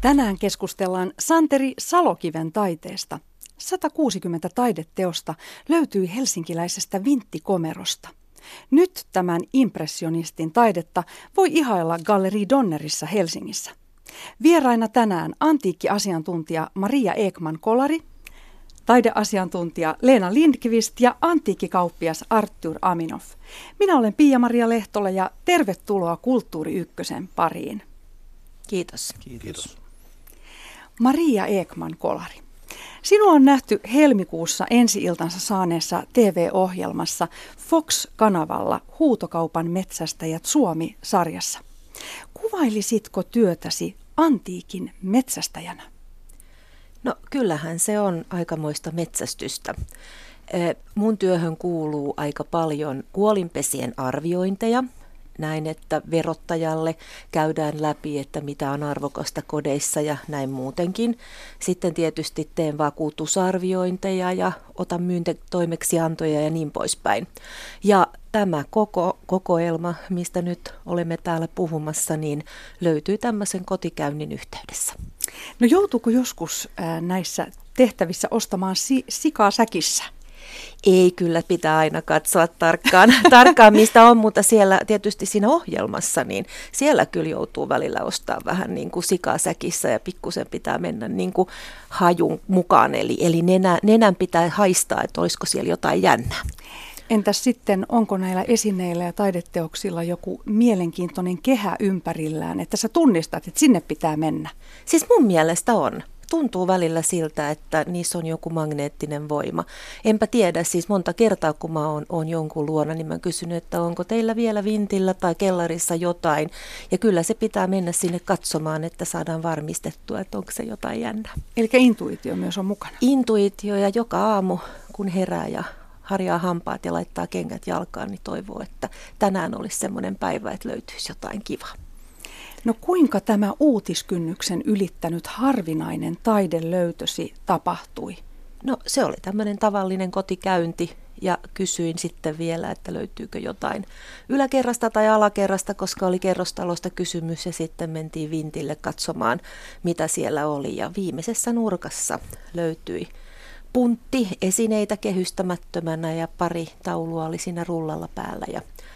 Tänään keskustellaan Santeri Salokiven taiteesta. 160 taideteosta löytyi helsinkiläisestä vinttikomerosta. Nyt tämän impressionistin taidetta voi ihailla Galleri Donnerissa Helsingissä. Vieraina tänään antiikkiasiantuntija Maria Ekman-Kolari, taideasiantuntija Leena Lindqvist ja antiikkikauppias Arttur Aminov. Minä olen Pia-Maria Lehtola ja tervetuloa Kulttuuri Ykkösen pariin. Kiitos. Kiitos. Maria Ekman-Kolari. Sinua on nähty helmikuussa ensi-iltansa saaneessa TV-ohjelmassa Fox-kanavalla Huutokaupan metsästäjät Suomi-sarjassa. Kuvailisitko työtäsi antiikin metsästäjänä? No kyllähän se on aikamoista metsästystä. Mun työhön kuuluu aika paljon kuolinpesien arviointeja. Näin, että verottajalle käydään läpi, että mitä on arvokasta kodeissa ja näin muutenkin. Sitten tietysti teen vakuutusarviointeja ja otan myyntitoimeksiantoja ja niin poispäin. Ja tämä kokoelma, mistä nyt olemme täällä puhumassa, niin löytyy tämmöisen kotikäynnin yhteydessä. No joutuuko joskus näissä tehtävissä ostamaan sikaa säkissä? Ei, kyllä pitää aina katsoa tarkkaan mistä on, mutta siellä tietysti siinä ohjelmassa, niin siellä kyllä joutuu välillä ostaa vähän niin kuin sikaa säkissä ja pikkusen pitää mennä niin kuin hajun mukaan, eli nenän pitää haistaa, että olisiko siellä jotain jännää. Entäs sitten, onko näillä esineillä ja taideteoksilla joku mielenkiintoinen kehä ympärillään, että sä tunnistat, että sinne pitää mennä? Siis mun mielestä on. Tuntuu välillä siltä, että niissä on joku magneettinen voima. Enpä tiedä, siis monta kertaa kun mä oon jonkun luona, niin mä kysyn, että onko teillä vielä vintillä tai kellarissa jotain. Ja kyllä se pitää mennä sinne katsomaan, että saadaan varmistettua, että onko se jotain jännää. Eli intuitio myös on mukana? Intuitio, ja joka aamu kun herää ja harjaa hampaat ja laittaa kengät jalkaan, niin toivoo, että tänään olisi semmoinen päivä, että löytyisi jotain kivaa. No kuinka tämä uutiskynnyksen ylittänyt harvinainen taidelöytösi tapahtui? No se oli tämmöinen tavallinen kotikäynti ja kysyin sitten vielä, että löytyykö jotain yläkerrasta tai alakerrasta, koska oli kerrostalosta kysymys ja sitten mentiin vintille katsomaan, mitä siellä oli. Ja viimeisessä nurkassa löytyi puntti esineitä kehystämättömänä ja pari taulua oli siinä rullalla päällä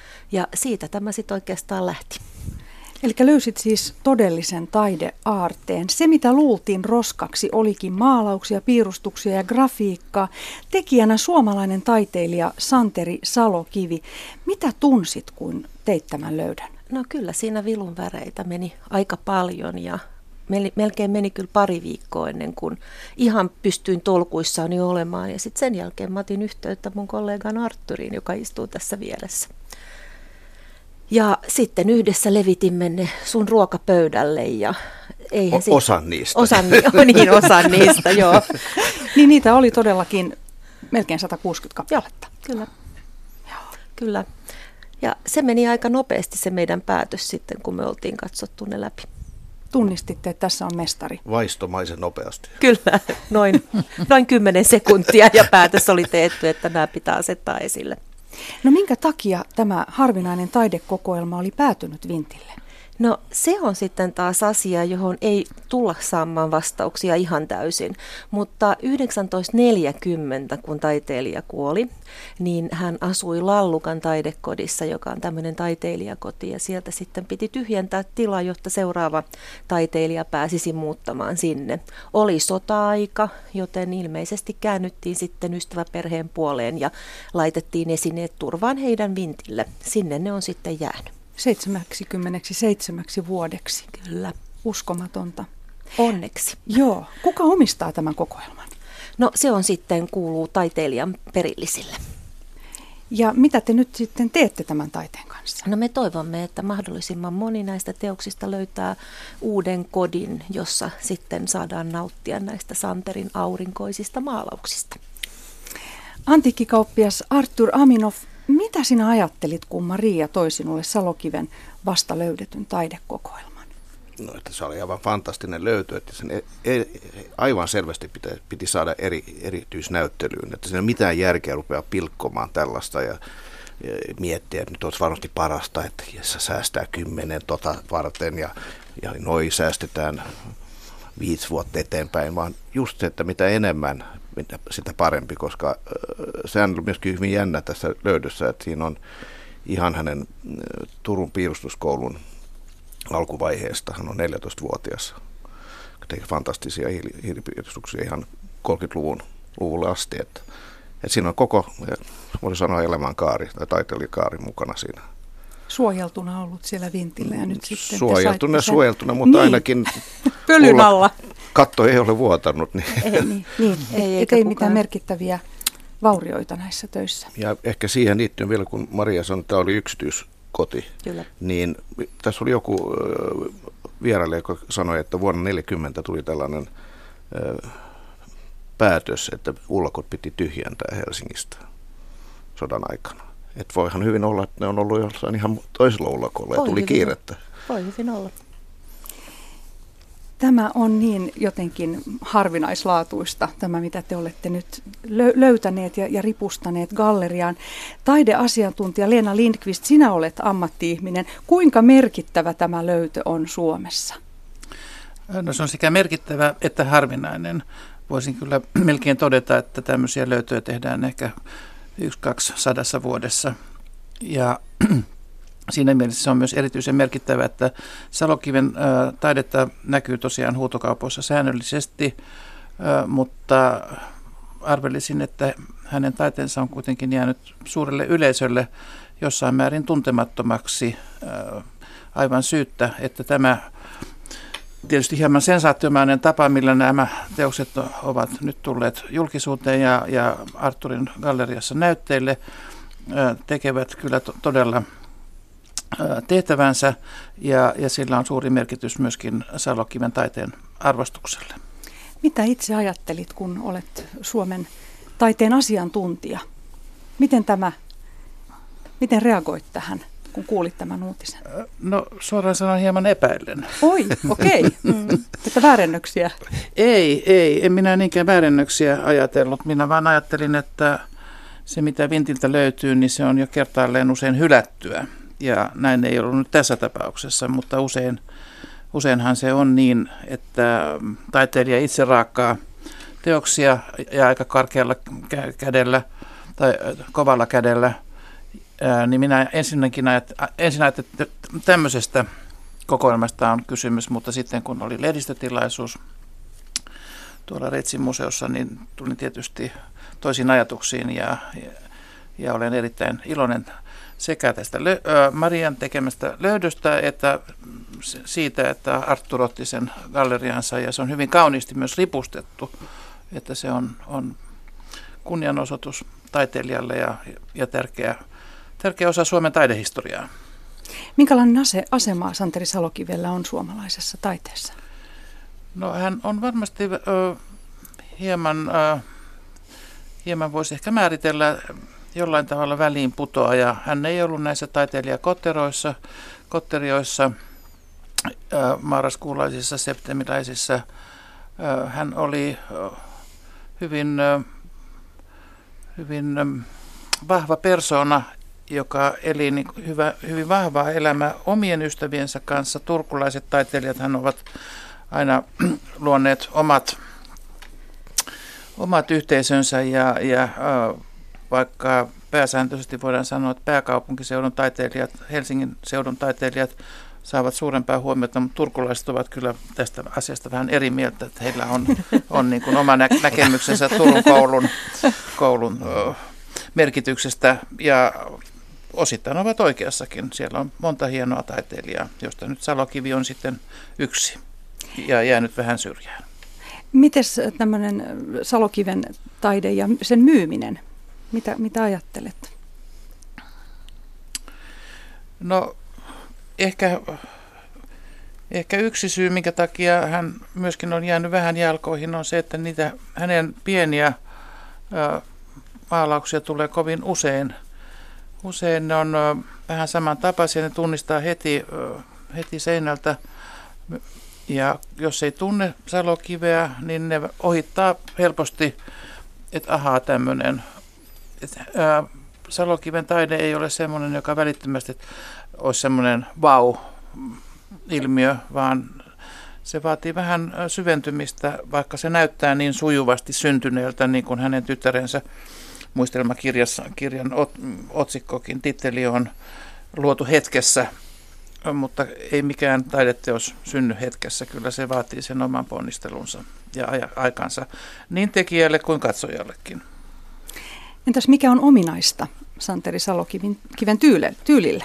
ja siitä tämä sitten oikeastaan lähti. Eli löysit siis todellisen taideaarteen. Se, mitä luultiin roskaksi, olikin maalauksia, piirustuksia ja grafiikkaa. Tekijänä suomalainen taiteilija Santeri Salokivi. Mitä tunsit, kun teit tämän löydön? No kyllä siinä vilun väreitä meni aika paljon ja melkein meni kyllä pari viikkoa ennen kuin ihan pystyin tolkuissaan olemaan. Ja sitten sen jälkeen mä otin yhteyttä mun kollegan Artturiin, joka istuu tässä vieressä. Ja sitten yhdessä levitimme ne sun ruokapöydälle ja eihän osan niistä. Osan niistä, joo. Niin niitä oli todellakin melkein 160 kappaletta. Kyllä. Kyllä. Ja se meni aika nopeasti se meidän päätös sitten, kun me oltiin katsottu ne läpi. Tunnistitte, että tässä on mestari. Vaistomaisen nopeasti. Kyllä, noin 10 sekuntia ja päätös oli tehty, että nämä pitää asettaa esille. No minkä takia tämä harvinainen taidekokoelma oli päätynyt vintille? No se on sitten taas asia, johon ei tulla saamaan vastauksia ihan täysin, mutta 1940, kun taiteilija kuoli, niin hän asui Lallukan taidekodissa, joka on tämmöinen taiteilijakoti, ja sieltä sitten piti tyhjentää tila, jotta seuraava taiteilija pääsisi muuttamaan sinne. Oli sota-aika, joten ilmeisesti käännyttiin sitten ystäväperheen puoleen ja laitettiin esineet turvaan heidän vintille. Sinne ne on sitten jäänyt. 77 vuodeksi. Kyllä. Uskomatonta. Onneksi. Joo. Kuka omistaa tämän kokoelman? No se on sitten kuuluu taiteilijan perillisille. Ja mitä te nyt sitten teette tämän taiteen kanssa? No me toivomme, että mahdollisimman moni näistä teoksista löytää uuden kodin, jossa sitten saadaan nauttia näistä Santerin aurinkoisista maalauksista. Antiikkikauppias Arttur Aminov, mitä sinä ajattelit, kun Maria toi sinulle Salokiven vasta löydetyn taidekokoelman? No, että se oli aivan fantastinen löytö, että sen aivan selvästi piti saada erityisnäyttelyyn, että siinä ei ole mitään järkeä rupea pilkkomaan tällaista ja miettiä, että nyt olisi varmasti parasta, että säästää 10 varten ja noi säästetään 5 vuotta eteenpäin, vaan just se, että mitä enemmän, sitä parempi, koska sehän on myöskin hyvin jännä tässä löydössä, että siinä on ihan hänen Turun piirustuskoulun alkuvaiheesta, hän on 14-vuotias, teki fantastisia hiiripiirustuksia ihan 30-luvulle asti, että siinä on koko, voisi sanoa, elämänkaari tai taiteilijakaari mukana siinä. Suojeltuna ollut siellä vintillä ja nyt sitten suojeltuna, mutta ainakin pölyn alla. Katto ei ole vuotanut. Ei mitään merkittäviä vaurioita näissä töissä. Ja ehkä siihen liittyen vielä, kun Maria sanoi, että tämä oli yksityiskoti, Kyllä. niin tässä oli joku vierailija, joka sanoi, että vuonna 1940 tuli tällainen päätös, että ullakot piti tyhjentää Helsingistä sodan aikana. Että voihan hyvin olla, että ne on ollut jossain ihan toisella ullakolla ja tuli kiirettä. Voi hyvin olla. Tämä on niin jotenkin harvinaislaatuista, tämä mitä te olette nyt löytäneet ja ripustaneet galleriaan. Taideasiantuntija Leena Lindqvist, sinä olet ammatti-ihminen. Kuinka merkittävä tämä löytö on Suomessa? No se on sekä merkittävä että harvinainen. Voisin kyllä melkein todeta, että tämmöisiä löytöjä tehdään ehkä 1-2 vuodessa. Ja siinä mielessä se on myös erityisen merkittävä, että Salokiven taidetta näkyy tosiaan huutokaupoissa säännöllisesti, mutta arvelisin, että hänen taiteensa on kuitenkin jäänyt suurelle yleisölle jossain määrin tuntemattomaksi aivan syyttä, että tämä tietysti hieman sensaatiomainen tapa, millä nämä teokset ovat nyt tulleet julkisuuteen ja Artturin galleriassa näytteille, tekevät kyllä todella tehtävänsä ja sillä on suuri merkitys myöskin Salokiven taiteen arvostukselle. Mitä itse ajattelit, kun olet Suomen taiteen asiantuntija? Miten reagoit tähän, kun kuulit tämän uutisen? No suoraan sanoen hieman epäillen. Oi, okei. Että väärennöksiä? En minä niinkään väärennöksiä ajatellut. Minä vaan ajattelin, että se mitä vintiltä löytyy, niin se on jo kertaalleen usein hylättyä. Ja näin ei ollut nyt tässä tapauksessa, mutta useinhan se on niin, että taiteilija itse raakkaa teoksia ja aika karkealla kädellä tai kovalla kädellä. Niin minä ensin ajattelin, että tämmöisestä kokoelmasta on kysymys, mutta sitten kun oli lehdistötilaisuus tuolla Retsin museossa, niin tulin tietysti toisiin ajatuksiin ja olen erittäin iloinen sekä tästä Marian tekemästä löydöstä että siitä, että Arttur otti sen galleriansa ja se on hyvin kauniisti myös ripustettu, että se on kunnianosoitus taiteilijalle ja tärkeä osa Suomen taidehistoriaa. Minkälainen asema Santeri Salokivellä on suomalaisessa taiteessa? No hän on varmasti hieman voisi ehkä määritellä jollain tavalla väliin putoaja. Hän ei ollut näissä taiteilijakotterioissa, marraskuulaisissa, septemiläisissä. Hän oli hyvin vahva persoona, joka eli hyvin vahvaa elämää omien ystäviensä kanssa. Turkulaiset taiteilijat hän ovat aina luoneet omat yhteisönsä ja vaikka pääsääntöisesti voidaan sanoa, että pääkaupunkiseudun taiteilijat, Helsingin seudun taiteilijat saavat suurempaa huomiota, mutta turkulaiset ovat kyllä tästä asiasta vähän eri mieltä, että heillä on niin kuin oma näkemyksensä Turun koulun merkityksestä ja osittain ovat oikeassakin. Siellä on monta hienoa taiteilijaa, josta nyt Salokivi on sitten yksi ja jäänyt vähän syrjään. Mites tämmöinen Salokiven taide ja sen myyminen? Mitä ajattelet? No ehkä yksi syy, minkä takia hän myöskin on jäänyt vähän jalkoihin, on se, että niitä hänen pieniä maalauksia tulee kovin usein. Usein ne on vähän samantapaisia, ne tunnistaa heti seinältä. Ja jos ei tunne Salokiveä, niin ne ohittaa helposti, että ahaa tämmöinen. Salokiven taide ei ole semmoinen, joka välittömästi olisi semmoinen vau-ilmiö, vaan se vaatii vähän syventymistä, vaikka se näyttää niin sujuvasti syntyneeltä, niin kuin hänen tyttärensä muistelmakirjan otsikkokin, titteli on luotu hetkessä, mutta ei mikään taideteos synny hetkessä. Kyllä se vaatii sen oman ponnistelunsa ja aikansa niin tekijälle kuin katsojallekin. Entäs mikä on ominaista Santeri Salokiven tyylille?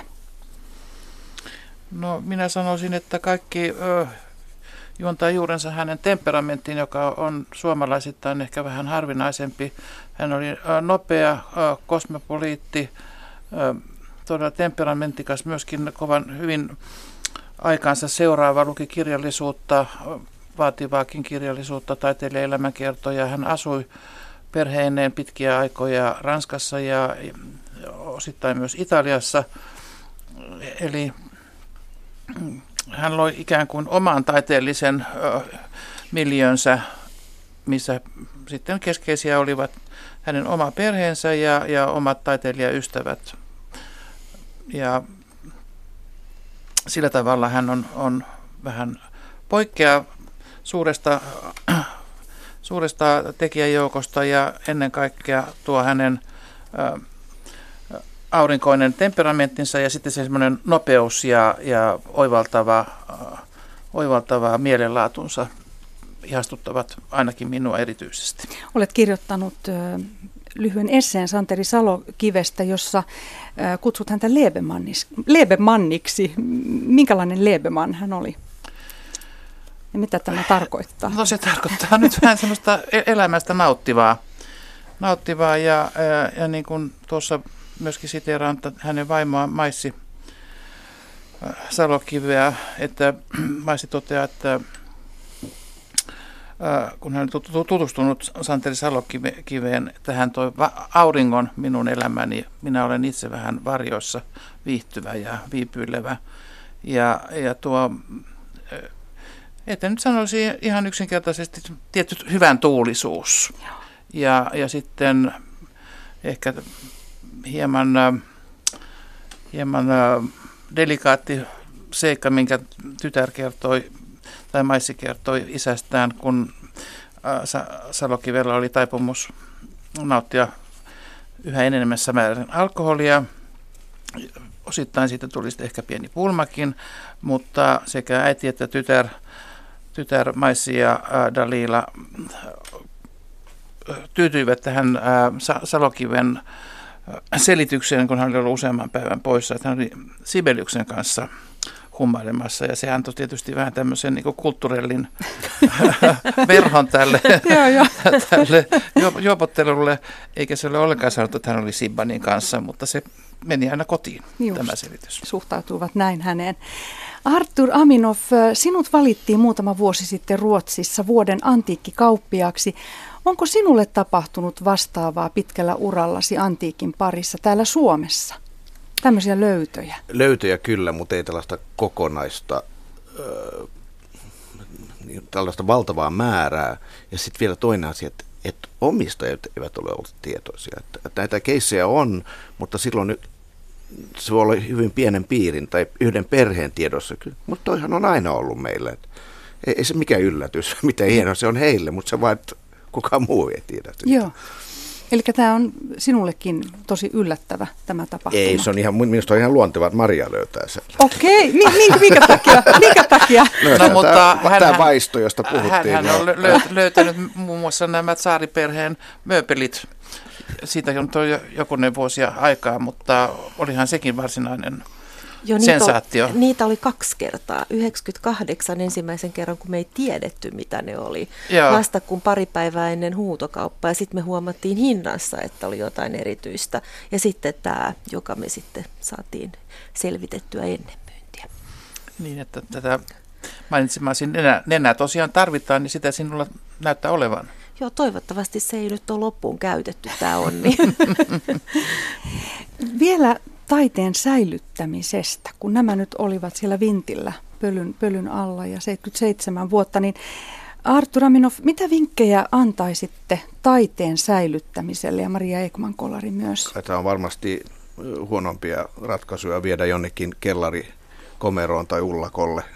No minä sanoisin, että kaikki juontaa juurensa hänen temperamenttiin, joka on suomalaisittain ehkä vähän harvinaisempi. Hän oli nopea, kosmopoliitti, todella temperamenttikas, myöskin kovan hyvin aikaansa seuraava, luki kirjallisuutta, vaativaakin kirjallisuutta, taiteilijaelämänkertoja. Hän asui perheineen pitkiä aikoja Ranskassa ja osittain myös Italiassa. Eli hän loi ikään kuin oman taiteellisen miljöönsä, missä sitten keskeisiä olivat hänen oma perheensä ja omat taiteilijaystävät. Ja sillä tavalla hän on vähän poikkea suuresta tekijäjoukosta ja ennen kaikkea tuo hänen aurinkoinen temperamenttinsa ja sitten se semmoinen nopeus ja oivaltava mielenlaatunsa ihastuttavat ainakin minua erityisesti. Olet kirjoittanut lyhyen esseen Santeri Salokivestä, jossa kutsut häntä Lebemanniksi. Minkälainen Lebemann hän oli? Ja mitä tämä tarkoittaa? No se tarkoittaa nyt vähän semmoista elämästä nauttivaa ja niin kuin tuossa myöskin siteeraan hänen vaimoaan Maissi Salokiveä, että Maissi toteaa, että kun hän on tutustunut Santeri Salokiveen, että hän toi auringon minun elämäni, minä olen itse vähän varjoissa viihtyvä ja viipyilevä. Ja tuo, että nyt sanoisi ihan yksinkertaisesti tietty hyvän tuulisuus. Ja sitten ehkä hieman delikaatti seikka, minkä tytär kertoi, tai Maissi kertoi isästään, kun Salokivella oli taipumus nauttia yhä enemmässä määrin alkoholia. Osittain siitä tuli sitten ehkä pieni pulmakin, mutta sekä äiti että tytär Maissi ja Dalila tyytyivät tähän Salokiven selitykseen, kun hän oli ollut useamman päivän poissa, että hän oli Sibeliuksen kanssa hummailemassa, ja se antoi tietysti vähän tämmöisen niin kuin kulttuurellin verhon tälle juopottelulle, eikä se ole ollenkaan sanottu, että hän oli Sibbanin kanssa, mutta se meni aina kotiin, tämä selitys. Suhtautuvat näin häneen. Arthur Aminov, sinut valittiin muutama vuosi sitten Ruotsissa vuoden antiikkikauppiaaksi. Onko sinulle tapahtunut vastaavaa pitkällä urallasi antiikin parissa täällä Suomessa? Tämmöisiä löytöjä. Löytöjä kyllä, mutta ei tällaista kokonaista, tällaista valtavaa määrää. Ja sitten vielä toinen asia, että omistajat eivät ole olleet tietoisia. Että näitä keissejä on, mutta silloin se voi olla hyvin pienen piirin tai yhden perheen tiedossa. Mutta toihan on aina ollut meillä. Ei se mikään yllätys, mitä hienoa se on heille, mutta se vaan, että kukaan muu ei tiedä. Joo. Eli tämä on sinullekin tosi yllättävä tämä tapahtuma. Ei, se on minusta on ihan luontevaa, että Maria löytää sen. Okei, minkä takia? No, mutta tämä vaisto, josta puhuttiin. Hän on löytänyt muun muassa nämä tsaariperheen mööpelit. Siitä on jokunen vuosia aikaa, mutta olihan sekin varsinainen sensaatio. Niitä oli 2 kertaa. 98 ensimmäisen kerran, kun me ei tiedetty, mitä ne oli. Joo. Vasta kun pari päivää ennen huutokauppaa. Ja sitten me huomattiin hinnassa, että oli jotain erityistä. Ja sitten tämä, joka me sitten saatiin selvitettyä ennen myyntiä. Niin, että tätä mainitsemasi nenää tosiaan tarvitaan, niin sitä sinulla näyttää olevan. Joo, toivottavasti se ei nyt ole loppuun käytetty, tämä onni. Vielä taiteen säilyttämisestä, kun nämä nyt olivat siellä vintillä pölyn alla ja 77 vuotta, niin Arthur Aminov, mitä vinkkejä antaisitte taiteen säilyttämiselle ja Maria Ekman-Kolari myös? Tämä on varmasti huonompia ratkaisuja viedä jonnekin kellarikomeroon tai ullakolle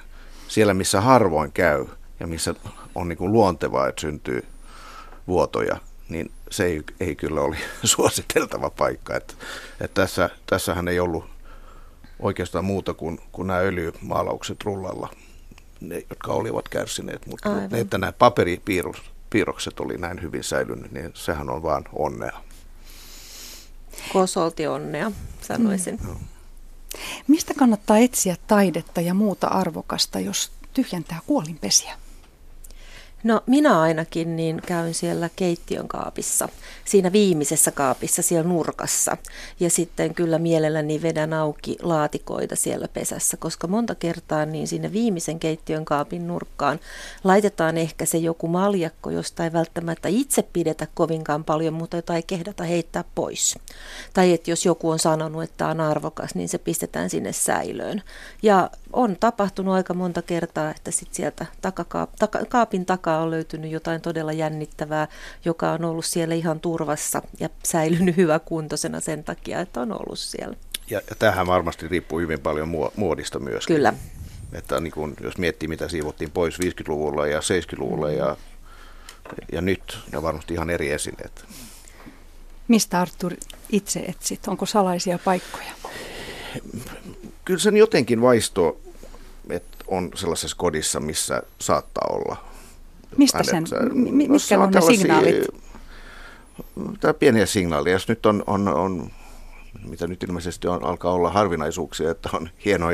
siellä, missä harvoin käy ja missä on niin kuin luontevaa, että syntyy vuotoja, niin se ei kyllä oli suositeltava paikka. Että tässähän ei ollut oikeastaan muuta kuin nämä öljymaalaukset rullalla, ne, jotka olivat kärsineet, mutta että nämä paperipiirrokset oli näin hyvin säilynyt, niin sehän on vaan onnea. Kosolti onnea, sanoisin. Mistä kannattaa etsiä taidetta ja muuta arvokasta, jos tyhjentää kuolinpesiä? No minä ainakin niin käyn siellä keittiön kaapissa, siinä viimeisessä kaapissa siellä nurkassa ja sitten kyllä mielelläni vedän auki laatikoita siellä pesässä, koska monta kertaa niin sinne viimeisen keittiön kaapin nurkkaan laitetaan ehkä se joku maljakko, josta ei välttämättä itse pidetä kovinkaan paljon, mutta jota ei kehdata heittää pois. Tai että jos joku on sanonut, että tämä on arvokas, niin se pistetään sinne säilöön. Ja on tapahtunut aika monta kertaa, että sitten sieltä kaapin takaa on löytynyt jotain todella jännittävää, joka on ollut siellä ihan turvassa ja säilynyt hyväkuntoisena sen takia, että on ollut siellä. Ja tämähän varmasti riippuu hyvin paljon muodista myöskin. Kyllä. Että niin kun, jos miettii, mitä siivottiin pois 50-luvulla ja 70-luvulla ja nyt, ne on varmasti ihan eri esineet. Mistä Arttur itse etsit? Onko salaisia paikkoja? Kyllä sen jotenkin vaistoo, että on sellaisessa kodissa, missä saattaa olla. Mistä sen? Mitkä on ne signaalit? Tämä pieniä signaaleja. Jos nyt on, mitä nyt ilmeisesti alkaa olla harvinaisuuksia, että on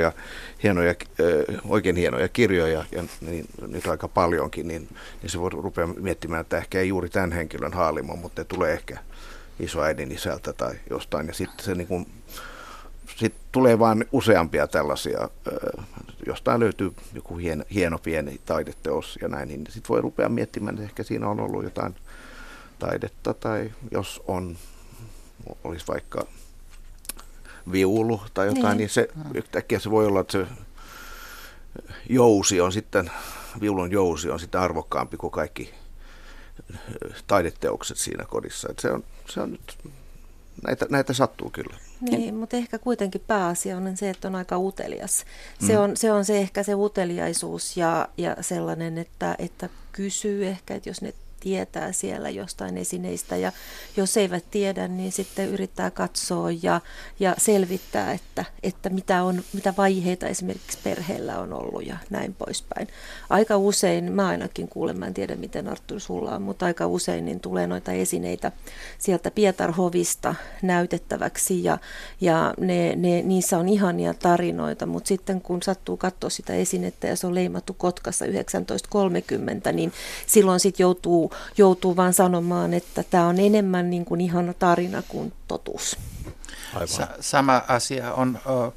oikein hienoja kirjoja, ja niin, nyt aika paljonkin, niin se voi rupea miettimään, että ehkä ei juuri tämän henkilön haalimo, mutta ne tulee ehkä isoäidin isältä tai jostain, ja sitten se niin kuin sitten tulee vain useampia tällaisia, jostain löytyy joku hieno pieni taideteos ja näin, niin sitten voi rupea miettimään, että ehkä siinä on ollut jotain taidetta, tai jos olisi vaikka viulu tai jotain, niin se yhtäkkiä se voi olla, että se viulun jousi on sitten arvokkaampi kuin kaikki taideteokset siinä kodissa. Että se on nyt, näitä sattuu kyllä. Niin, mutta ehkä kuitenkin pääasia on se, että on aika utelias. Se on se ehkä se uteliaisuus ja sellainen, että kysyy ehkä, että jos ne tietää siellä jostain esineistä ja jos eivät tiedä, niin sitten yrittää katsoa ja selvittää, että mitä vaiheita esimerkiksi perheellä on ollut ja näin poispäin. Aika usein, mä ainakin kuulen, mä en tiedä miten Arttur sulla on, mutta aika usein niin tulee noita esineitä sieltä Pietarhovista näytettäväksi ja niissä on ihania tarinoita, mutta sitten kun sattuu katsoa sitä esinettä ja se on leimattu Kotkassa 1930, niin silloin sitten joutuu vaan sanomaan, että tämä on enemmän niin kuin ihana tarina kuin totuus. Sama asia on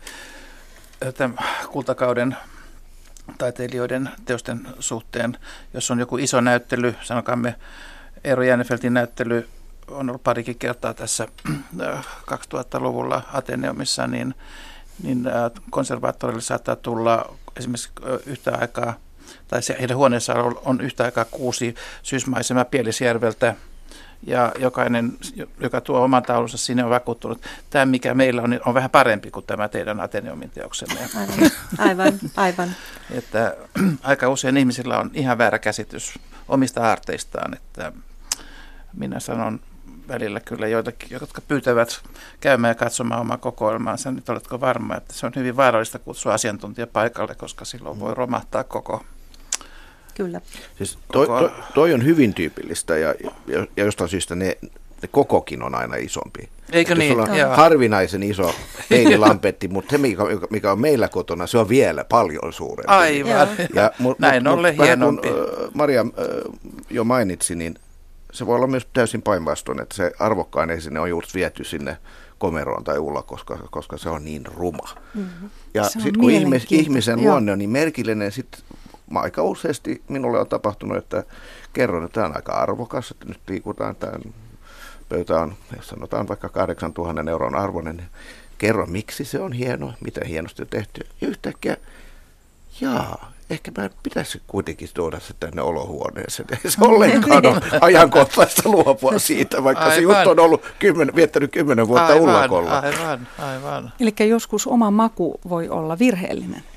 kultakauden taiteilijoiden teosten suhteen. Jos on joku iso näyttely, sanokaamme Eero Jäänefeltin näyttely, on ollut parikin kertaa tässä 2000-luvulla Ateneumissa, niin konservaattorille saattaa tulla esimerkiksi yhtä aikaa, tai heidän huoneessaan on yhtä aikaa 6 syysmaisemaa Pielisjärveltä, ja jokainen, joka tuo oman taulunsa sinne, on vakuuttunut, että tämä, mikä meillä on vähän parempi kuin tämä teidän Ateneumin teoksenne. Aivan. Että aika usein ihmisillä on ihan väärä käsitys omista aarteistaan, että minä sanon välillä kyllä joitakin, jotka pyytävät käymään ja katsomaan omaa kokoelmaansa. Nyt oletko varma, että se on hyvin vaarallista kutsua asiantuntija paikalle, koska silloin voi romahtaa koko. Kyllä. Siis toi on hyvin tyypillistä ja jostain syystä ne kokokin on aina isompi. Eikö niin? Sulla on harvinaisen iso heinilampetti, mutta se mikä on meillä kotona, se on vielä paljon suurempi. Aivan. Näin ollen hienompi. Maria jo mainitsi, niin se voi olla myös täysin päinvastoin, että se arvokkain esine on juuri viety sinne komeroon tai ulla, koska se on niin ruma. Mm-hmm. Ja sitten kun ihmisen luonne on niin merkillinen, sitten aika useasti minulle on tapahtunut, että kerron, että tämä on aika arvokas, että nyt liikutaan, tämä pöytä on, sanotaan vaikka 8 000 euron arvoinen. Kerro, miksi se on hieno, miten hienosti on tehty. Ja yhtäkkiä, ehkä mä pitäisi kuitenkin tuoda se tänne olohuoneeseen. Ei se ollenkaan ole ajankohtaista luopua siitä, vaikka se juttu on ollut viettänyt 10 vuotta ullakolla. Aivan. Eli joskus oma maku voi olla virheellinen.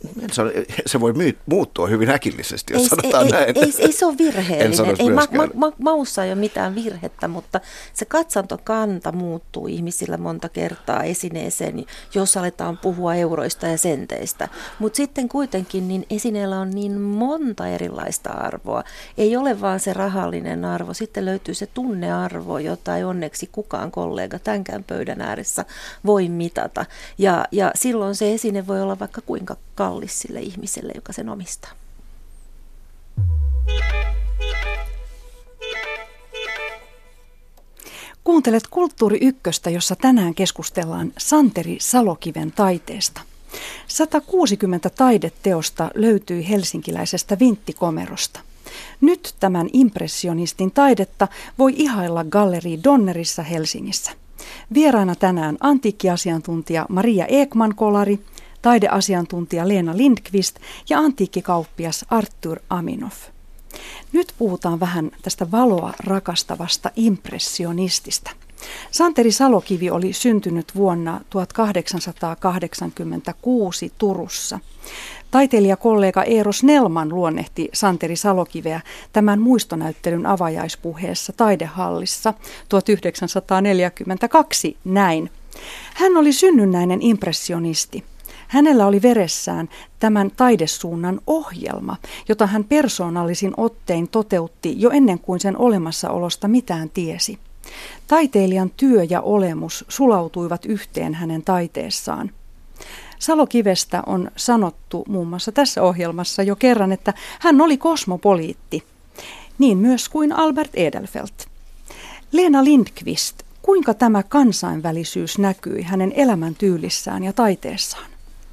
Se voi muuttua hyvin äkillisesti, jos sanotaan näin. Ei se ole virheellinen. Ei maussa ei ole mitään virhettä, mutta se katsantokanta muuttuu ihmisillä monta kertaa esineeseen, jos aletaan puhua euroista ja senteistä. Mutta sitten kuitenkin niin esineellä on niin monta erilaista arvoa. Ei ole vaan se rahallinen arvo. Sitten löytyy se tunnearvo, jota ei onneksi kukaan kollega tämänkään pöydän ääressä voi mitata. Ja silloin se esine voi olla vaikka kuinka kallis sille ihmiselle, joka sen omistaa. Kuuntelet Kulttuuri Ykköstä, jossa tänään keskustellaan Santeri Salokiven taiteesta. 160 taideteosta löytyi helsinkiläisestä vinttikomerosta. Nyt tämän impressionistin taidetta voi ihailla Galleri Donnerissa Helsingissä. Vieraana tänään antiikkiasiantuntija Maria Ekman-Kolari, taideasiantuntija Leena Lindqvist ja antiikkikauppias Arthur Aminoff. Nyt puhutaan vähän tästä valoa rakastavasta impressionistista. Santeri Salokivi oli syntynyt vuonna 1886 Turussa. Taiteilijakollega Eero Snellman luonnehti Santeri Salokiveä tämän muistonäyttelyn avajaispuheessa Taidehallissa 1942 näin. Hän oli synnynnäinen impressionisti. Hänellä oli veressään tämän taidesuunnan ohjelma, jota hän persoonallisin ottein toteutti jo ennen kuin sen olemassaolosta mitään tiesi. Taiteilijan työ ja olemus sulautuivat yhteen hänen taiteessaan. Salokivestä on sanottu muun muassa tässä ohjelmassa jo kerran, että hän oli kosmopoliitti, niin myös kuin Albert Edelfelt. Leena Lindqvist, kuinka tämä kansainvälisyys näkyi hänen elämäntyylissään ja taiteessaan?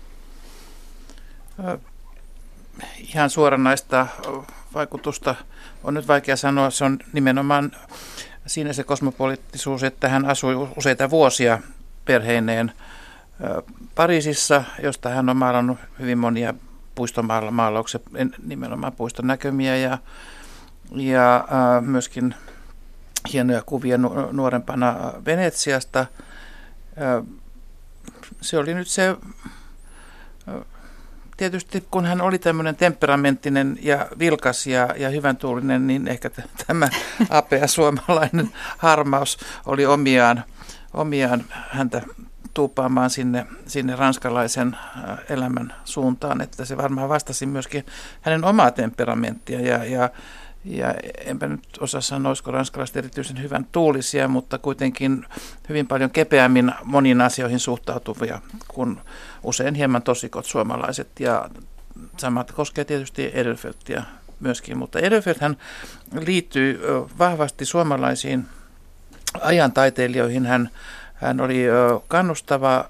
Ihan suoranaista vaikutusta on nyt vaikea sanoa. Se on nimenomaan siinä se kosmopoliittisuus, että hän asui useita vuosia perheineen Pariisissa, josta hän on maalannut hyvin monia puistomaalauksia, nimenomaan puiston näkymiä ja myöskin hienoja kuvia nuorempana Venetsiasta. Se oli nyt se, tietysti kun hän oli tämmöinen temperamenttinen ja vilkas ja hyvän tuulinen, niin ehkä tämä apea suomalainen harmaus oli omiaan häntä tuupaamaan sinne ranskalaisen elämän suuntaan, että se varmaan vastasi myöskin hänen omaa temperamenttia ja enpä nyt osaa sanoa, olisiko ranskalaiset erityisen hyvän tuulisia, mutta kuitenkin hyvin paljon kepeämmin moniin asioihin suhtautuvia kuin usein hieman tosikot suomalaiset. Ja samat koskee tietysti Edelfeltia myöskin, mutta Edelfelthän liittyy vahvasti suomalaisiin ajantaiteilijoihin. Hän oli kannustava,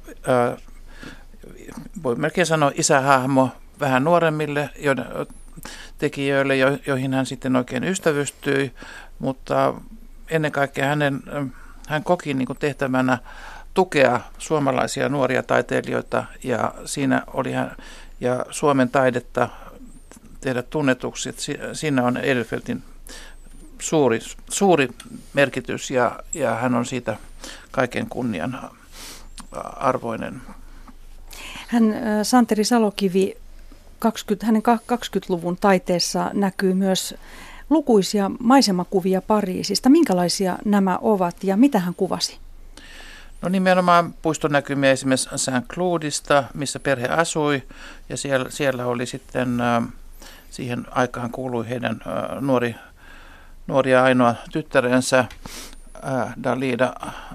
voi melkein sanoa isähahmo vähän nuoremmille tekijöille, joihin hän sitten oikein ystävystyi, mutta ennen kaikkea hän koki niin kuin tehtävänä tukea suomalaisia nuoria taiteilijoita ja siinä oli ja Suomen taidetta tehdä tunnetuksi. Siinä on Edelfeltin suuri merkitys ja hän on siitä kaiken kunnian arvoinen. Santeri Salokivi, hänen 20-luvun taiteessa näkyy myös lukuisia maisemakuvia Pariisista. Minkälaisia nämä ovat ja mitä hän kuvasi? No nimenomaan puistonäkymiä esimerkiksi Saint-Cloudista, missä perhe asui ja siellä oli sitten, siihen aikaan kuului heidän nuori ja ainoa tyttärensä Dalida,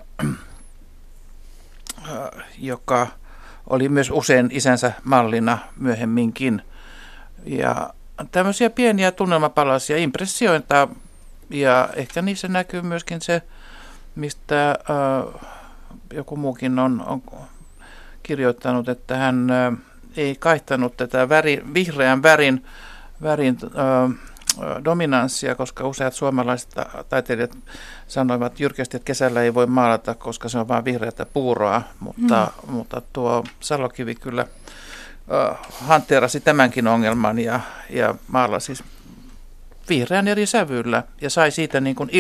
joka oli myös usein isänsä mallina myöhemminkin. Ja tämmöisiä pieniä tunnelmapalaisia impressioita ja ehkä niissä näkyy myöskin se, mistä joku muukin on kirjoittanut, että hän ei kaihtanut tätä vihreän värin dominanssia, koska useat suomalaiset taiteilijat sanoivat jyrkästi, että kesällä ei voi maalata, koska se on vain vihreätä puuroa, mutta tuo Salokivi kyllä hanteerasi tämänkin ongelman ja maalasi vihreän eri sävyllä ja sai siitä niin kuin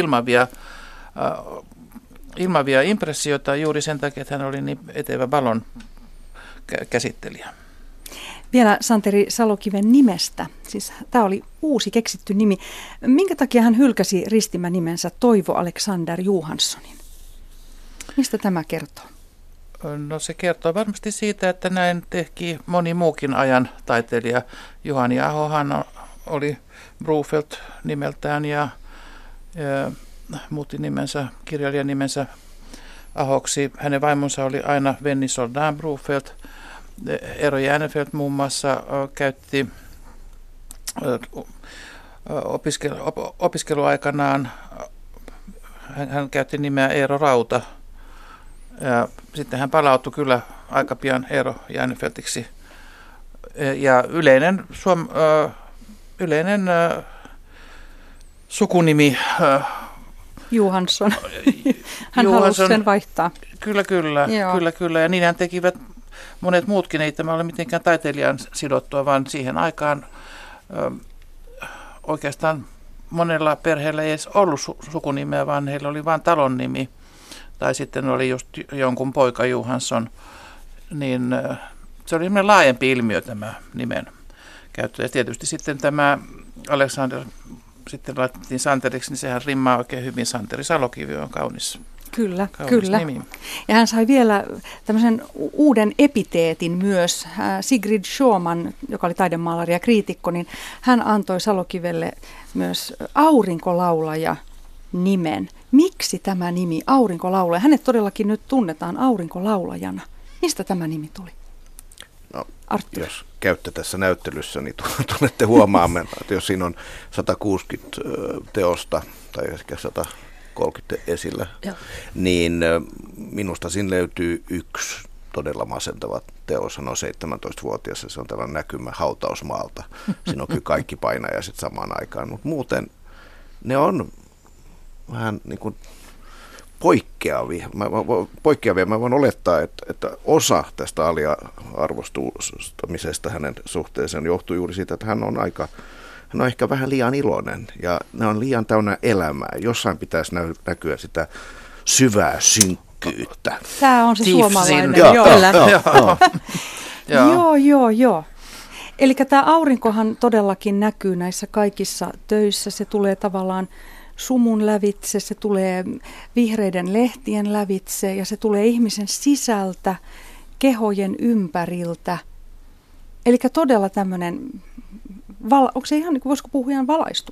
ilmavia impressioita juuri sen takia, että hän oli niin etevä valon käsittelijä. Vielä Santeri Salokiven nimestä. Siis tämä oli uusi keksitty nimi. Minkä takia hän hylkäsi ristimänimensä Toivo Alexander Johanssonin? Mistä tämä kertoo? No se kertoo varmasti siitä, että näin teki moni muukin ajan taiteilija. Juhani Ahohan oli Brufeld nimeltään ja muutti nimensä, kirjailijan nimensä Ahoksi. Hänen vaimonsa oli aina Venni Soldan Brufeld. Eero Jäänefeld muun muassa käytti opiskeluaikanaan, hän käytti nimeä Eero Rauta. Ja sitten hän palautui kyllä aika pian Eero Jäänefeldiksi. Ja yleinen sukunimi Johansson. Hän halusi sen vaihtaa. Kyllä. Ja niin hän tekivät monet muutkin. Ei tämä ole mitenkään taiteilijan sidottua, vaan siihen aikaan oikeastaan monella perheellä ei edes ollut sukunimeä, vaan heillä oli vain talon nimi. Tai sitten oli just jonkun poika Johansson. Niin se oli laajempi ilmiö tämä nimen käyttö. Ja tietysti sitten tämä Alexander sitten laitettiin Santeriksi, niin sehän rimmaa oikein hyvin. Santeri Salokivi on kaunis Kyllä. nimi. Ja hän sai vielä tämmöisen uuden epiteetin myös. Sigrid Schumann, joka oli taidemaalari ja kriitikko, niin hän antoi Salokivelle myös aurinkolaulaja nimen. Miksi tämä nimi aurinkolaulaja? Hänet todellakin nyt tunnetaan aurinkolaulajana. Mistä tämä nimi tuli? No, Artturi. Jos käytte tässä näyttelyssä, niin tulette huomaamaan, että jos siinä on 160 teosta tai ehkä 130 esillä, niin minusta siinä löytyy yksi todella masentava teos. Hän on 17-vuotias ja se on tällainen näkymä hautausmaalta. Siinä on kyllä kaikki painajaiset samaan aikaan, mutta muuten ne on vähän niin kuin poikkeavia. Mä voin olettaa, että osa tästä aliarvostamisesta hänen suhteeseen johtuu juuri siitä, että hän on ehkä vähän liian iloinen ja ne on liian täynnä elämää. Jossain pitäisi näkyä sitä syvää synkkyyttä. Tämä on se suomalainen. Joo. Eli tämä aurinkohan todellakin näkyy näissä kaikissa töissä. Se tulee tavallaan sumun lävitse, se tulee vihreiden lehtien lävitse ja se tulee ihmisen sisältä, kehojen ympäriltä. Eli todella tämmöinen, onko se ihan, voisiko puhua ihan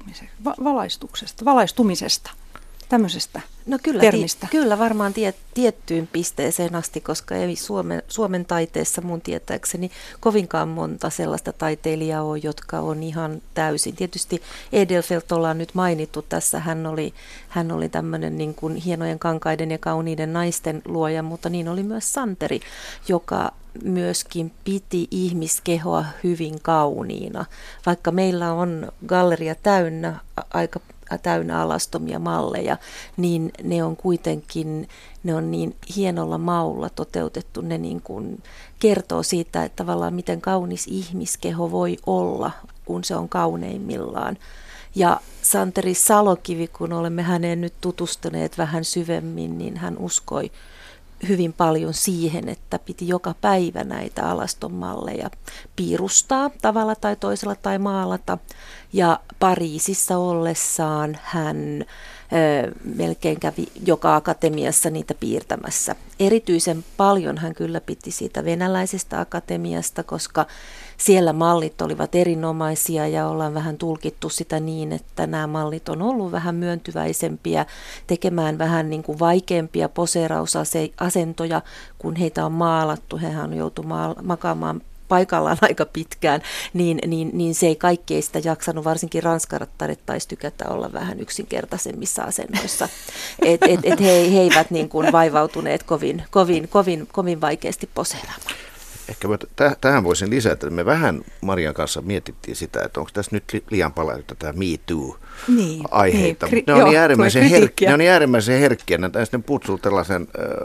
valaistumisesta, tämmöisestä termistä? Kyllä varmaan tiettyyn pisteeseen asti, koska ei Suomen taiteessa mun tietääkseni kovinkaan monta sellaista taiteilijaa ole, jotka on ihan täysin. Tietysti Edelfelt ollaan nyt mainittu tässä, hän oli tämmöinen niin kuin hienojen kankaiden ja kauniiden naisten luoja, mutta niin oli myös Santeri, joka myöskin piti ihmiskehoa hyvin kauniina. Vaikka meillä on galleria aika täynnä alastomia malleja, niin ne on kuitenkin, ne on niin hienolla maulla toteutettu, ne niin kuin kertoo siitä, että tavallaan miten kaunis ihmiskeho voi olla, kun se on kauneimmillaan. Ja Santeri Salokivi, kun olemme häneen nyt tutustuneet vähän syvemmin, niin hän uskoi hyvin paljon siihen, että piti joka päivä näitä alastonmalleja piirustaa tavalla tai toisella tai maalata. Ja Pariisissa ollessaan hän melkein kävi joka akatemiassa niitä piirtämässä. Erityisen paljon hän kyllä piti siitä venäläisestä akatemiasta, koska siellä mallit olivat erinomaisia ja ollaan vähän tulkittu sitä niin, että nämä mallit on ollut vähän myöntyväisempiä, tekemään vähän niin kuin vaikeampia poseerausasentoja, kun heitä on maalattu. Hehän on joutu makaamaan paikallaan aika pitkään, niin se ei kaikki sitä jaksanut, varsinkin ranskarattaret taisi tykätä olla vähän yksinkertaisemmissa asennoissa. He eivät niin kuin vaivautuneet kovin vaikeasti poseeraamaan. Ehkä tähän voisin lisätä, että me vähän Marian kanssa mietittiin sitä, että onko tässä nyt liian paljon tätä Me Too-aiheita. Ne on äärimmäisen herkkiä. Ne putsuu tällaisen,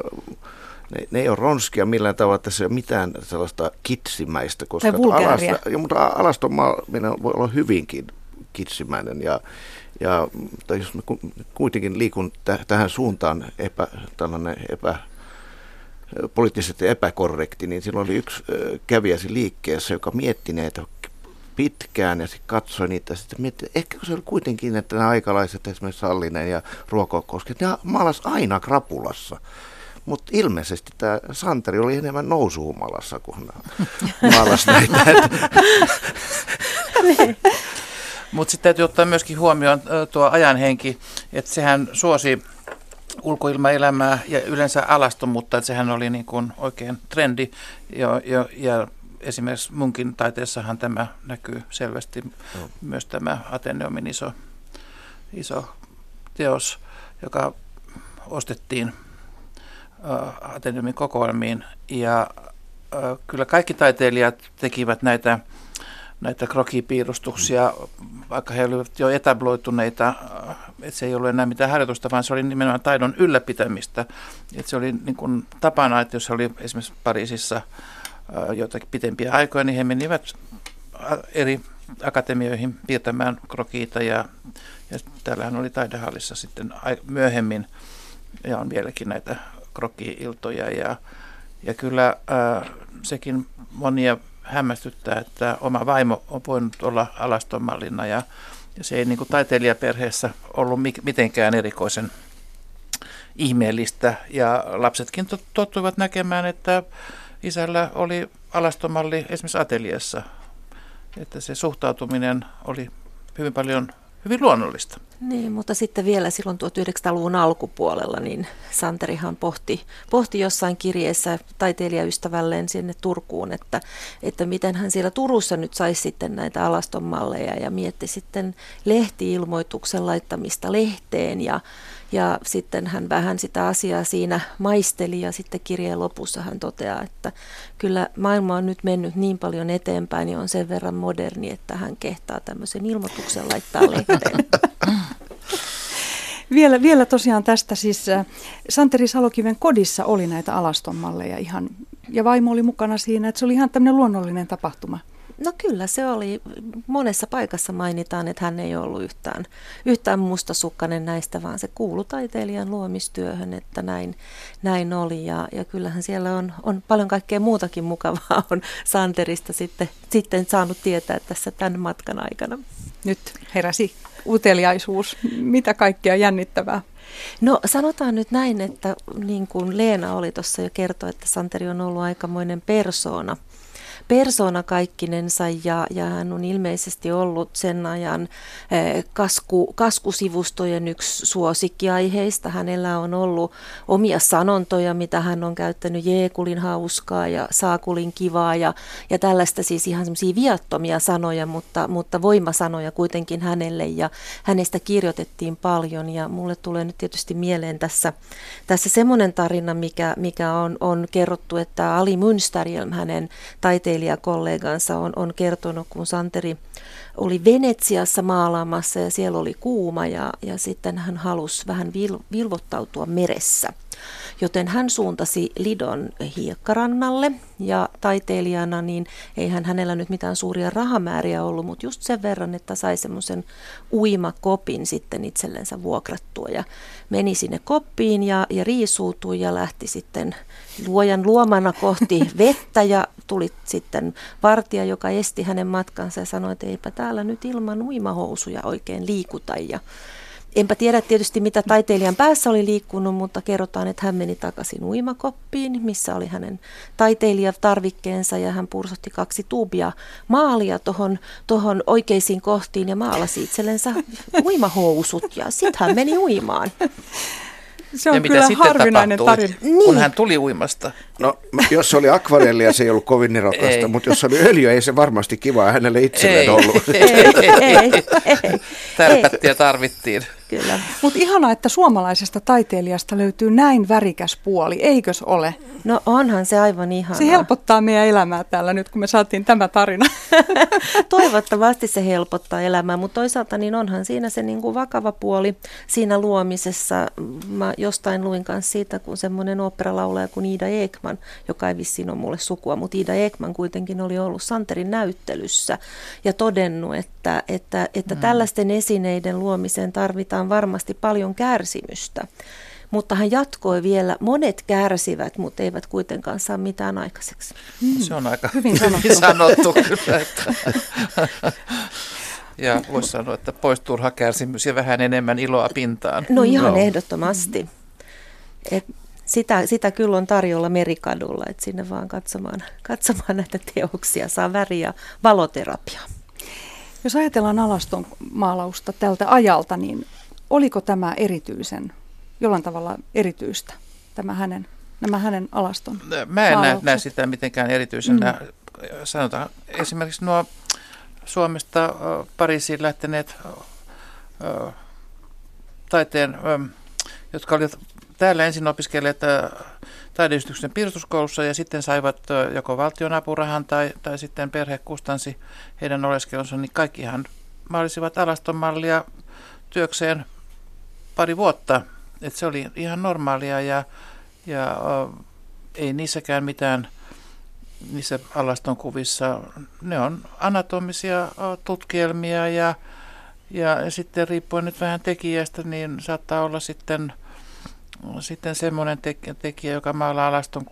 ne ei ole ronskia millään tavalla, tässä ei ole mitään sellaista kitsimäistä, koska mutta alastomaalinen voi olla hyvinkin kitsimäinen tai jos mä kuitenkin liikun tähän suuntaan tällainen poliittisesti epäkorrekti, niin silloin oli yksi kävijäsi liikkeessä, joka mietti näitä pitkään ja sitten katsoi niitä ja sitten mietti, ehkä se oli kuitenkin, että nämä aikalaiset, esimerkiksi Sallinen ja Ruokokoski, ne maalasi aina krapulassa. Mutta ilmeisesti tämä Santeri oli enemmän nousuhumalassa, kun maalasi näitä. Mutta sitten täytyy ottaa myöskin huomioon tuo ajanhenki, että sehän suosi ulkoilmaelämää ja yleensä alastomuutta, että sehän oli niin kuin oikein trendi ja esimerkiksi munkin taiteessahan tämä näkyy selvästi, myös tämä Ateneumin iso teos, joka ostettiin Ateneumin kokoelmiin ja kyllä kaikki taiteilijat tekivät näitä krokipiirustuksia, vaikka he olivat jo etabloituneita, että se ei ollut enää mitään harjoitusta, vaan se oli nimenomaan taidon ylläpitämistä. Että se oli niin kuin tapana, että jos oli esimerkiksi Pariisissa joitakin pitempiä aikoja, niin he menivät eri akatemioihin piirtämään krokiita ja täällähän oli taidehallissa sitten myöhemmin ja on vieläkin näitä kroki-iltoja ja kyllä sekin monia hämmästyttää, että oma vaimo on voinut olla alastomallina ja se ei niin kuin taiteilijaperheessä ollut mitenkään erikoisen ihmeellistä ja lapsetkin tottuivat näkemään, että isällä oli alastomalli esimerkiksi ateliassa, että se suhtautuminen oli hyvin luonnollista. Niin, mutta sitten vielä silloin 1900-luvun alkupuolella, niin Santerihan pohti jossain kirjeessä taiteilijaystävälleen sinne Turkuun, että miten hän siellä Turussa nyt saisi sitten näitä alastonmalleja ja mietti sitten lehti-ilmoituksen laittamista lehteen ja sitten hän vähän sitä asiaa siinä maisteli ja sitten kirjeen lopussa hän toteaa, että kyllä maailma on nyt mennyt niin paljon eteenpäin ja on sen verran moderni, että hän kehtaa tämmöisen ilmoituksen laittaa lehteen. Vielä tosiaan tästä siis Santeri Salokiven kodissa oli näitä alastonmalleja ihan, ja vaimo oli mukana siinä, että se oli ihan tämmöinen luonnollinen tapahtuma. No kyllä se oli. Monessa paikassa mainitaan, että hän ei ollut yhtään mustasukkainen näistä, vaan se kuului taiteilijan luomistyöhön, että näin oli. Ja kyllähän siellä on paljon kaikkea muutakin mukavaa on Santerista sitten saanut tietää tässä tämän matkan aikana. Nyt heräsi uteliaisuus. Mitä kaikkea jännittävää? No sanotaan nyt näin, että niin kuin Leena oli tuossa jo kertoi, että Santeri on ollut aikamoinen persona kaikkinensa ja hän on ilmeisesti ollut sen ajan kaskusivustojen yksi suosikkiaiheista. Hänellä on ollut omia sanontoja, mitä hän on käyttänyt, jeekulin hauskaa ja saakulin kivaa ja tällaista siis ihan semmoisia viattomia sanoja, mutta voimasanoja kuitenkin hänelle ja hänestä kirjoitettiin paljon ja mulle tulee nyt tietysti mieleen tässä semmoinen tarina, mikä on kerrottu, että Ali Münsterjelm, hänen taiteilijakollegansa on kertonut, kun Santeri oli Venetsiassa maalaamassa ja siellä oli kuuma ja sitten hän halusi vähän vilvoittautua meressä. Joten hän suuntasi Lidon hiekkarannalle ja taiteilijana niin eihän hänellä nyt mitään suuria rahamääriä ollut, mutta just sen verran, että sai semmoisen uimakopin sitten itsellensä vuokrattua ja meni sinne koppiin ja riisuutui ja lähti sitten luojan luomana kohti vettä ja tuli sitten vartija, joka esti hänen matkansa ja sanoi, että eipä täällä nyt ilman uimahousuja oikein liikuta ja enpä tiedä tietysti, mitä taiteilijan päässä oli liikkunut, mutta kerrotaan, että hän meni takaisin uimakoppiin, missä oli hänen taiteilijatarvikkeensa ja hän pursotti 2 tuubia maalia tuohon oikeisiin kohtiin ja maalasi itsellensä uimahousut ja sitten hän meni uimaan. Se on kyllä harvinainen tarina. Kun hän tuli uimasta? No, jos se oli akvarellia, se ei ollut kovin nerokasta, mutta jos se oli öljyä, ei se varmasti kivaa hänelle itselleen ollut. Ei. Tärpättiä tarvittiin. Kyllä. Mutta ihanaa, että suomalaisesta taiteilijasta löytyy näin värikäs puoli, eikös ole? No onhan se aivan ihanaa. Se helpottaa meidän elämää täällä nyt, kun me saatiin tämä tarina. Toivottavasti se helpottaa elämää, mutta toisaalta niin onhan siinä se niin kuin vakava puoli siinä luomisessa. Mä jostain luin kanssa siitä, kun semmoinen oopperalaulaja kuin Ida Ekman, joka ei vissiin ole mulle sukua, mutta Ida Ekman kuitenkin oli ollut Santerin näyttelyssä ja todennut, että tällaisten esineiden luomiseen tarvitaan varmasti paljon kärsimystä. Mutta hän jatkoi vielä, monet kärsivät, mutta eivät kuitenkaan saa mitään aikaiseksi. Se on aika hyvin sanottu kyllä. Ja voisi sanoa, että pois turha kärsimys ja vähän enemmän iloa pintaan. No ihan ehdottomasti. Sitä kyllä on tarjolla Merikadulla, että sinne vaan katsomaan näitä teoksia, saa väri- ja valoterapiaa. Jos ajatellaan Alaston maalausta tältä ajalta, niin oliko tämä jollain tavalla erityistä, nämä hänen Alaston Mä en maalaukset? näe sitä mitenkään erityisenä. Sanotaan esimerkiksi nuo Suomesta Pariisiin lähteneet taiteen, jotka olivat täällä ensin opiskelleet taideyhdistyksen piirustuskoulussa ja sitten saivat joko valtion apurahan tai sitten perhe kustansi heidän oleskelunsa, niin kaikkihan maalisivat Alaston mallia työkseen pari vuotta. Et se oli ihan normaalia ja ei niissäkään mitään, niissä Alaston kuvissa, ne on anatomisia tutkielmia ja sitten riippuen nyt vähän tekijästä, niin saattaa olla sitten semmoinen tekijä, joka maalaa Alaston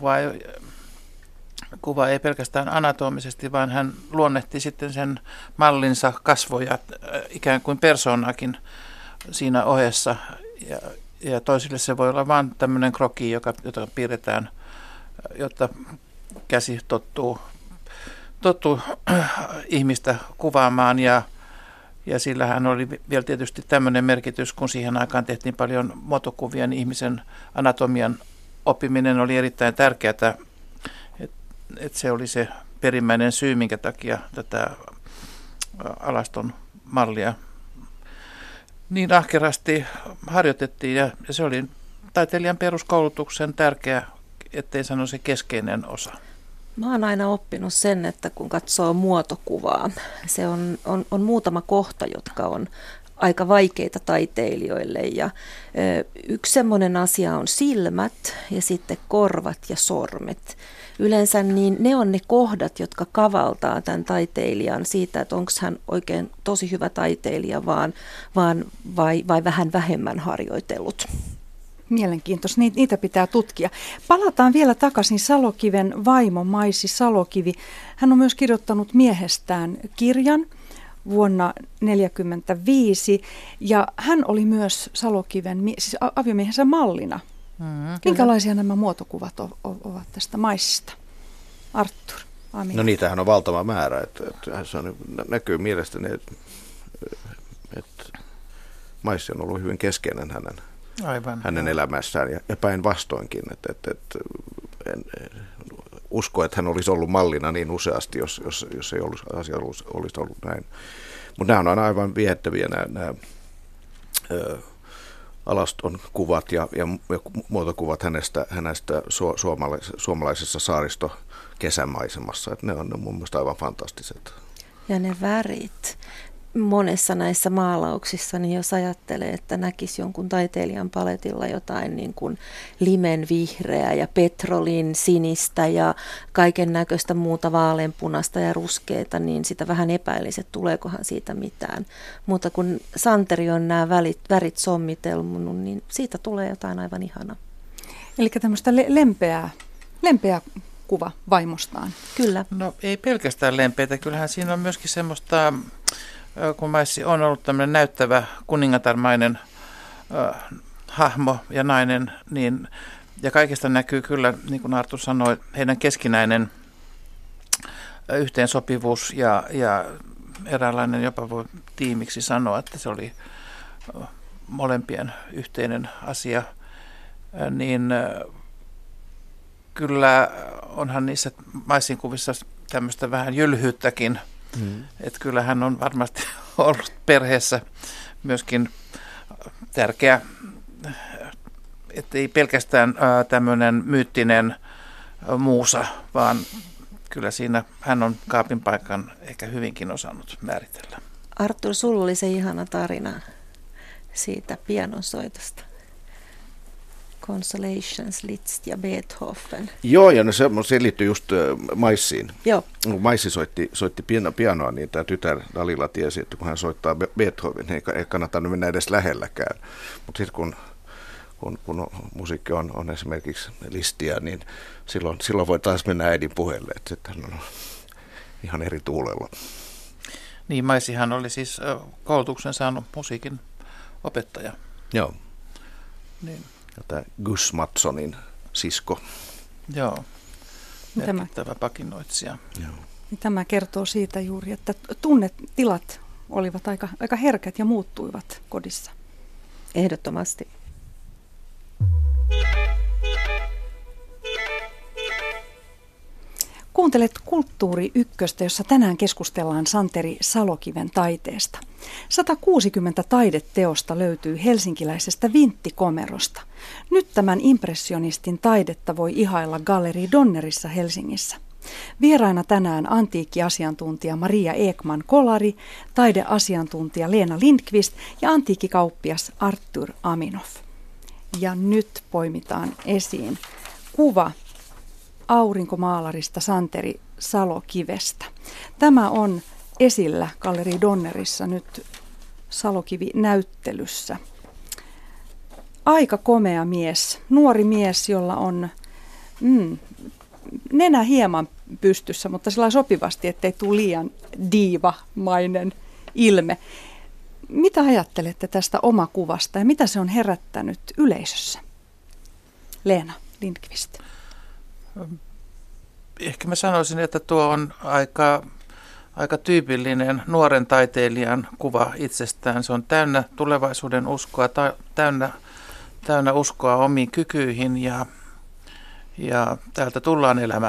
kuvaa ei pelkästään anatomisesti, vaan hän luonnehti sitten sen mallinsa kasvoja ikään kuin persoonakin siinä ohessa. Ja toisille se voi olla vain tämmöinen kroki, jota piirretään, jotta käsi tottuu ihmistä kuvaamaan. Ja sillähän oli vielä tietysti tämmöinen merkitys, kun siihen aikaan tehtiin paljon muotokuvia, niin ihmisen anatomian oppiminen oli erittäin tärkeää. Että se oli se perimmäinen syy, minkä takia tätä Alaston mallia niin ahkerasti harjoitettiin. Ja se oli taiteilijan peruskoulutuksen tärkeä, ettei sano se keskeinen osa. Mä oon aina oppinut sen, että kun katsoo muotokuvaa, se on muutama kohta, jotka on aika vaikeita taiteilijoille. Ja yksi semmoinen asia on silmät ja sitten korvat ja sormet. Yleensä niin ne on ne kohdat, jotka kavaltaa tämän taiteilijan siitä, että onko hän oikein tosi hyvä taiteilija vai vähän vähemmän harjoitellut. Mielenkiintoista, niitä pitää tutkia. Palataan vielä takaisin Salokiven vaimo Maissi Salokivi. Hän on myös kirjoittanut miehestään kirjan vuonna 1945 ja hän oli myös Salokiven, siis aviomiehensä mallina. Minkälaisia nämä muotokuvat ovat tästä Maissista? Arttur, Amina. No niitähän on valtava määrä. Että se näkyy mielestäni, että Maissi on ollut hyvin keskeinen hänen elämässään ja päinvastoinkin. En usko, että hän olisi ollut mallina niin useasti, jos ei asia olisi ollut näin. Mutta nämä on aivan viehättäviä nämä Alaston kuvat ja muotokuvat hänestä suomalaisessa saaristokesämaisemassa. Että ne on mun mielestä aivan fantastiset. Ja ne värit. Monessa näissä maalauksissa, niin jos ajattelee, että näkisi jonkun taiteilijan paletilla jotain niin kuin limen vihreää ja petrolin sinistä ja kaiken näköistä muuta vaaleanpunasta ja ruskeata, niin sitä vähän epäilisi, että tuleekohan siitä mitään. Mutta kun Santeri on nämä värit sommitelmunut, niin siitä tulee jotain aivan ihanaa. Eli tämmöistä lempeä kuva vaimostaan. Kyllä. No ei pelkästään lempeitä, kyllähän siinä on myöskin semmoista, kun Maissi on ollut tämmöinen näyttävä kuningatarmainen hahmo ja nainen, niin, ja kaikesta näkyy kyllä, niin kuin Arttu sanoi, heidän keskinäinen yhteensopivuus ja eräänlainen jopa voi tiimiksi sanoa, että se oli molempien yhteinen asia, niin kyllä onhan niissä Maissin kuvissa tämmöistä vähän jylhyyttäkin. Että kyllä hän on varmasti ollut perheessä myöskin tärkeä, että ei pelkästään tämmöinen myyttinen muusa, vaan kyllä siinä hän on kaapin paikan ehkä hyvinkin osannut määritellä. Arttur, sulla oli se ihana tarina siitä pianonsoitosta. Consolations, Liszt ja Beethoven. Joo, ja se liittyy just Maissiin. Joo. Kun Maissi soitti pianoa, niin tämä tytär Dalila tiesi, että kun hän soittaa Beethoven, ei kannata mennä edes lähelläkään. Mutta sitten kun kun musiikki on esimerkiksi listiä, niin silloin voi taas mennä äidin puheelle, että sitten hän on ihan eri tuulella. Niin, Maisihan oli siis koulutuksen saanut musiikin opettaja. Joo. Niin. Ja tämä Gus Mattsonin sisko. Joo, merkittävä pakinoitsija. Joo. Tämä kertoo siitä juuri, että tunnetilat olivat aika herkät ja muuttuivat kodissa. Ehdottomasti. Kuuntelet Kulttuuri Ykköstä, jossa tänään keskustellaan Santeri Salokiven taiteesta. 160 taideteosta löytyy helsinkiläisestä vinttikomerosta. Nyt tämän impressionistin taidetta voi ihailla Galleri Donnerissa Helsingissä. Vieraina tänään antiikkiasiantuntija Maria Ekman-Kolari, taideasiantuntija Leena Lindqvist ja antiikkikauppias Arthur Aminov. Ja nyt poimitaan esiin kuva aurinkomaalarista Santeri Salokivestä. Tämä on esillä Galleri Donnerissa nyt Salokivi-näyttelyssä. Aika komea mies, nuori mies, jolla on nenä hieman pystyssä, mutta sillä sopivasti, ettei tule liian diivamainen ilme. Mitä ajattelette tästä omakuvasta ja mitä se on herättänyt yleisössä? Leena Lindqvist. Ehkä mä sanoisin, että tuo on aika tyypillinen nuoren taiteilijan kuva itsestään. Se on täynnä tulevaisuuden uskoa, täynnä uskoa omiin kykyihin ja täältä tullaan elämä.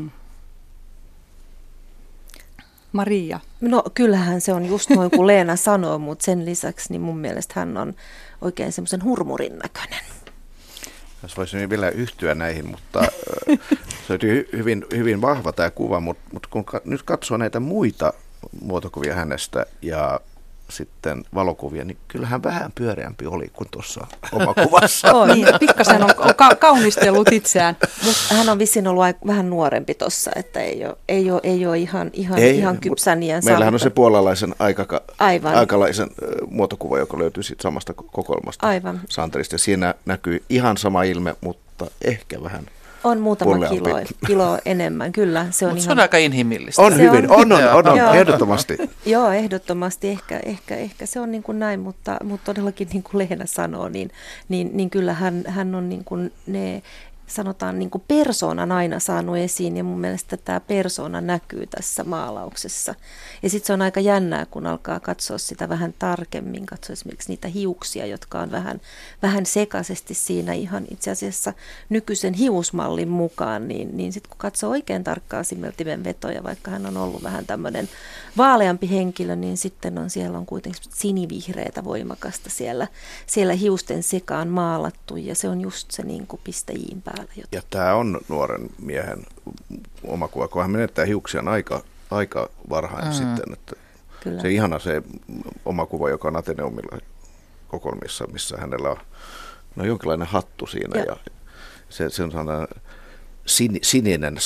Maria. No kyllähän se on just noin kuin Leena sanoo, mutta sen lisäksi niin mun mielestä hän on oikein semmoisen hurmurin näköinen. Jos voisin vielä yhtyä näihin, mutta se on hyvin vahva tämä kuva, mutta kun nyt katsoo näitä muita muotokuvia hänestä ja sitten valokuvia, niin kyllähän vähän pyöreämpi oli kuin tuossa omakuvassa. Niin, pikkasen on kaunistellut itseään. Hän on vissiin ollut vähän nuorempi tuossa, että ei ole ihan kypsäniän. Meillähän on se puolalaisen aikalaisen muotokuva, joka löytyy siitä samasta kokoelmasta Santerista. Siinä näkyy ihan sama ilme, mutta ehkä vähän on muutama kilo enemmän, kyllä. Se on, mutta se on aika inhimillistä. On ehdottomasti. Joo, ehdottomasti. Ehkä se on niin kuin näin, mutta todellakin niin kuin Leena sanoo, niin kyllä hän on niin kuin ne, sanotaan niin kuin persoonan aina saanut esiin ja mun mielestä tämä persoona näkyy tässä maalauksessa. Ja sitten se on aika jännää, kun alkaa katsoa sitä vähän tarkemmin, katsoa esimerkiksi niitä hiuksia, jotka on vähän sekaisesti siinä ihan itse asiassa nykyisen hiusmallin mukaan, niin sitten kun katsoo oikein tarkkaan Simmeltimen vetoja, vaikka hän on ollut vähän tämmöinen vaaleampi henkilö, niin sitten siellä on kuitenkin sinivihreätä voimakasta siellä hiusten sekaan maalattu ja se on just se niin kuin piste iin päällä. Ja tämä on nuoren miehen oma kuva, kun hän menettää hiuksiaan aika varhain sitten. Että se ihana se oma kuva, joka on Ateneumilla kokoelmissa, missä hänellä on jonkinlainen hattu siinä ja se on sellainen sininen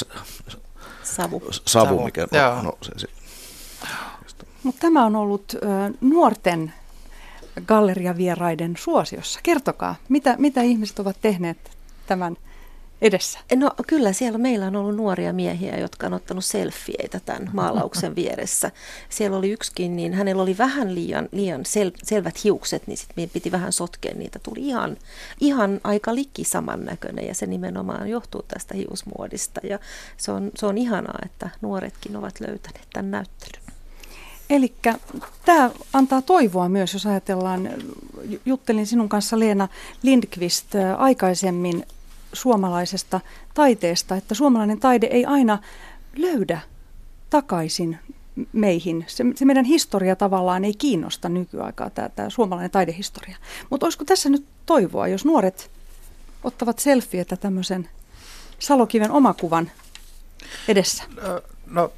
savu mikä Mutta tämä on ollut nuorten galleriavieraiden suosiossa. Kertokaa, mitä ihmiset ovat tehneet tämän edessä? No kyllä siellä meillä on ollut nuoria miehiä, jotka on ottanut selfieitä tämän maalauksen vieressä. Siellä oli yksikin, niin hänellä oli vähän liian selvät hiukset, niin sitten piti vähän sotkea niitä. Tuli ihan aika liki samannäköinen ja se nimenomaan johtuu tästä hiusmuodista. Ja se on ihanaa, että nuoretkin ovat löytäneet tämän näyttelyn. Eli tämä antaa toivoa myös, jos ajatellaan, juttelin sinun kanssa Leena Lindqvist aikaisemmin suomalaisesta taiteesta, että suomalainen taide ei aina löydä takaisin meihin. Se meidän historia tavallaan ei kiinnosta nykyaikaa, tämä suomalainen taidehistoria. Mutta olisiko tässä nyt toivoa, jos nuoret ottavat selfietä tämmöisen Salokiven omakuvan edessä? No,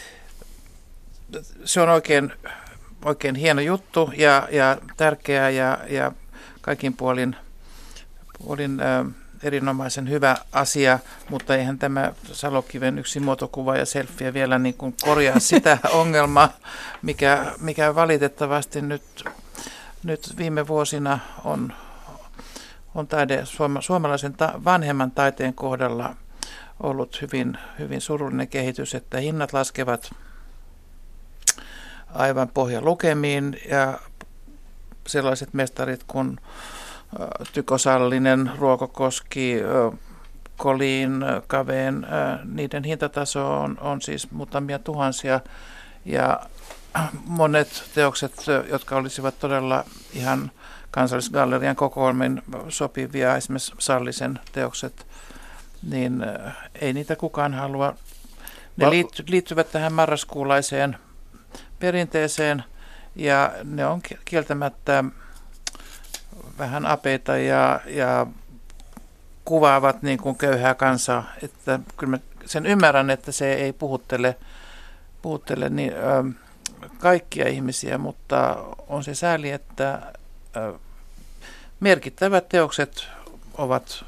se on oikein hieno juttu ja tärkeää ja kaikin puolin erinomaisen hyvä asia, mutta eihän tämä Salokiven yksi muotokuva ja selfie vielä niin kuin korjaa sitä ongelmaa, mikä valitettavasti nyt viime vuosina on suomalaisen vanhemman taiteen kohdalla ollut hyvin, hyvin surullinen kehitys, että hinnat laskevat aivan pohjalukemiin ja sellaiset mestarit kuin Tyko Sallinen, Ruokokoski, Kolin, Kaveen, niiden hintataso on siis muutamia tuhansia ja monet teokset, jotka olisivat todella ihan Kansallisgallerian kokoelmiin sopivia, esimerkiksi Sallisen teokset, niin ei niitä kukaan halua. Ne liittyvät tähän marraskuulaiseen perinteeseen ja ne on kieltämättä vähän apeita ja kuvaavat niin kuin köyhää kansaa. Että kyllä mä sen ymmärrän, että se ei puhuttele niin, kaikkia ihmisiä, mutta on se sääli, että merkittävät teokset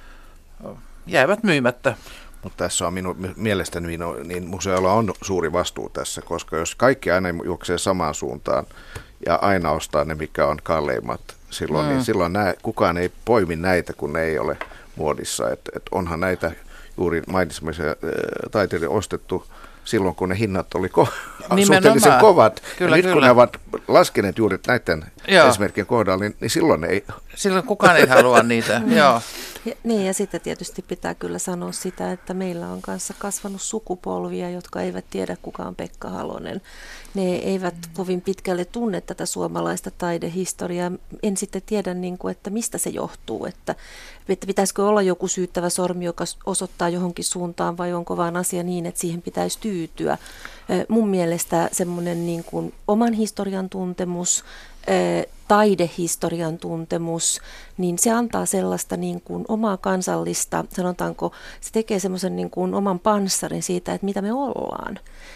jäävät myymättä. Mutta tässä on minun mielestäni niin museoilla on suuri vastuu tässä, koska jos kaikki aina juoksee samaan suuntaan ja aina ostaa ne, mikä on kalleimmat, silloin kukaan ei poimi näitä, kun ne ei ole muodissa. Et onhan näitä juuri mainitsemisia taiteilijoita ostettu silloin, kun ne hinnat oli suhteellisen kovat. Kyllä, ja nyt kun ne ovat laskeneet juuri näiden esimerkkien kohdalla, niin silloin ei... Silloin kukaan ei halua niitä, joo. Niin, ja sitten tietysti pitää kyllä sanoa sitä, että meillä on kanssa kasvanut sukupolvia, jotka eivät tiedä, kuka on Pekka Halonen. Ne eivät kovin pitkälle tunne tätä suomalaista taidehistoriaa. En sitten tiedä, että mistä se johtuu, että pitäisikö olla joku syyttävä sormi, joka osoittaa johonkin suuntaan, vai onko vaan asia niin, että siihen pitäisi tyytyä. Mun mielestä semmoinen niin kuin oman historian tuntemus, taidehistorian tuntemus, niin se antaa sellaista niin kuin omaa kansallista, sanotaanko, se tekee semmoisen niin kuin oman panssarin siitä, että mitä me ollaan.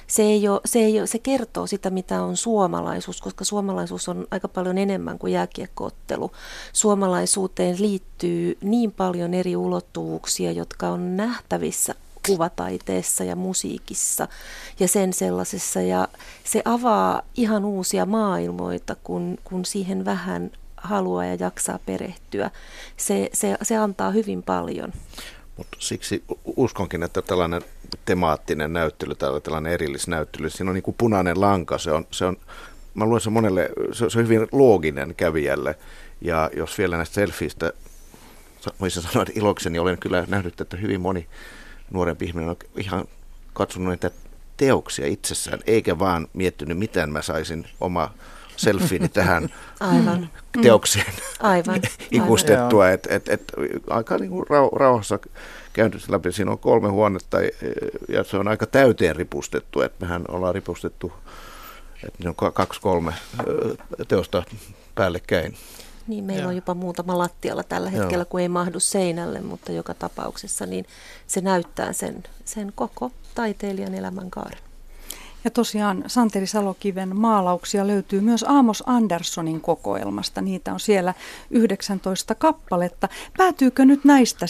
Se kertoo sitä, mitä on suomalaisuus, koska suomalaisuus on aika paljon enemmän kuin jääkiekkoottelu. Suomalaisuuteen liittyy niin paljon eri ulottuvuuksia, jotka on nähtävissä kuvataiteessa ja musiikissa ja sen sellaisessa, ja se avaa ihan uusia maailmoita, kun siihen vähän haluaa ja jaksaa perehtyä. Se antaa hyvin paljon. Mutta siksi uskonkin, että tällainen temaattinen näyttely, tällainen erillisnäyttely, siinä on niin kuin punainen lanka, mä luulen se monelle, se on hyvin looginen kävijälle, ja jos vielä näistä selfieistä voisin sanoa, että ilokseni olen kyllä nähnyt, että hyvin moni nuorempi ihminen on ihan katsonut näitä teoksia itsessään, eikä vaan miettinyt, miten mä saisin oma selfiini tähän teokseen ikustettua. Aika niin kuin rauhassa käyntynyt läpi. Siinä on 3 huonetta ja se on aika täyteen ripustettu. Mehän ollaan ripustettu, että on 2-3 teosta päällekkäin. Niin, meillä on jopa muutama lattialla tällä hetkellä, kun ei mahdu seinälle, mutta joka tapauksessa niin se näyttää sen koko taiteilijan elämänkaaren. Ja tosiaan Santeri Salokiven maalauksia löytyy myös Amos Anderssonin kokoelmasta. Niitä on siellä 19 kappaletta. Päätyykö nyt näistä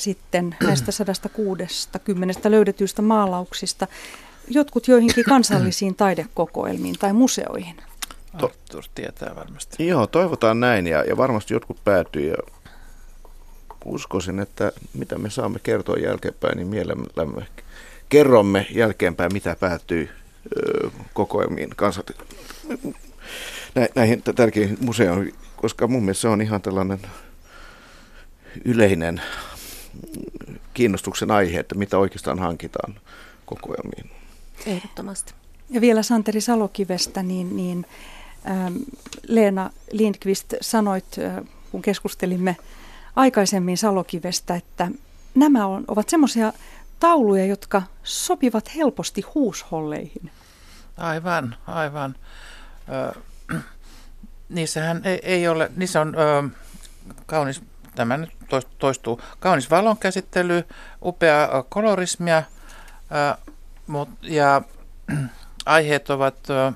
160 löydetyistä maalauksista jotkut joihinkin kansallisiin taidekokoelmiin tai museoihin? Artur tietää varmasti. Joo, toivotaan näin ja varmasti jotkut päätyy. Ja uskoisin, että mitä me saamme kertoa jälkeenpäin, niin mielellämme kerromme jälkeenpäin, mitä päätyy kokoelmiin näihin tärkeisiin museoihin, koska mun mielestä se on ihan tällainen yleinen kiinnostuksen aihe, että mitä oikeastaan hankitaan kokoelmiin. Ehdottomasti. Ja vielä Santeri Salokivestä, niin Leena Lindqvist sanoit, kun keskustelimme aikaisemmin Salokivestä, että nämä ovat semmoisia tauluja, jotka sopivat helposti huusholleihin. Aivan. Niissähän ei ole, niissä on kaunis, tämä nyt toistuu, kaunis valonkäsittely, upea kolorismia ja aiheet ovat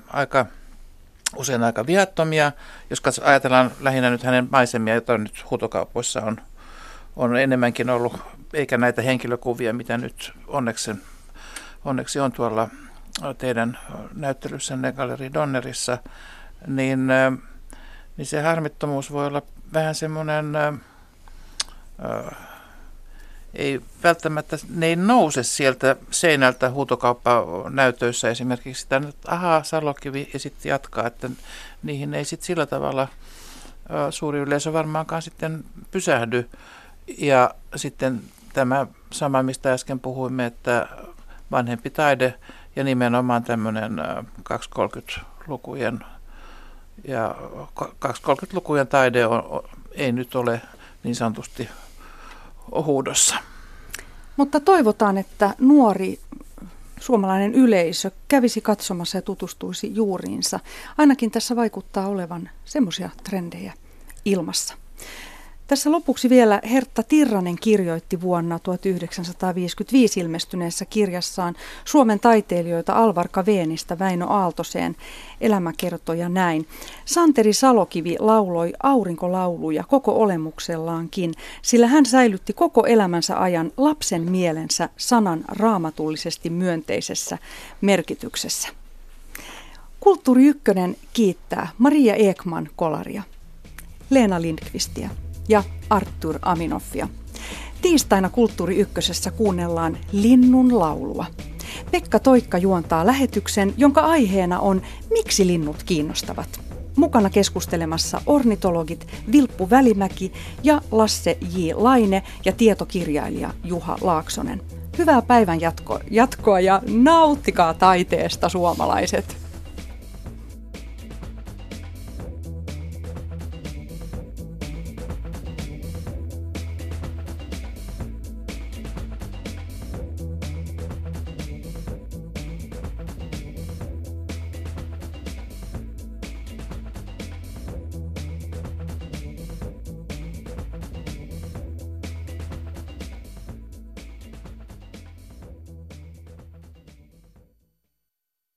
usein aika viattomia. Jos ajatellaan lähinnä nyt hänen maisemia, joita nyt huutokaupoissa on enemmänkin ollut, eikä näitä henkilökuvia, mitä nyt onneksi on tuolla teidän näyttelyssänne Galleri Donnerissa, niin se harmittomuus voi olla vähän semmoinen ei välttämättä, ne ei nouse sieltä seinältä huutokauppanäytöissä esimerkiksi sitä nyt Salokivi ja sitten jatkaa, että niihin ei sitten sillä tavalla suuri yleisö varmaankaan sitten pysähdy. Ja sitten tämä sama, mistä äsken puhuimme, että vanhempi taide ja nimenomaan tämmöinen 230-lukujen ja 230-lukujen taide ei nyt ole niin sanotusti huudossa. Mutta toivotaan, että nuori suomalainen yleisö kävisi katsomassa ja tutustuisi juuriinsa. Ainakin tässä vaikuttaa olevan semmoisia trendejä ilmassa. Tässä lopuksi vielä Hertta Tirranen kirjoitti vuonna 1955 ilmestyneessä kirjassaan Suomen taiteilijoita Alvarka Veenistä Väinö Aaltoseen elämäkertoja näin. Santeri Salokivi lauloi aurinkolauluja koko olemuksellaankin, sillä hän säilytti koko elämänsä ajan lapsen mielensä sanan raamatullisesti myönteisessä merkityksessä. Kulttuuri Ykkönen kiittää Maria Ekman-Kolaria, Leena Lindqvistia ja Arthur Aminoffia. Tiistaina Kulttuuri Ykkösessä kuunnellaan Linnun laulua. Pekka Toikka juontaa lähetyksen, jonka aiheena on Miksi linnut kiinnostavat. Mukana keskustelemassa ornitologit Vilppu Välimäki ja Lasse J. Laine ja tietokirjailija Juha Laaksonen. Hyvää päivän jatkoa ja nauttikaa taiteesta, suomalaiset!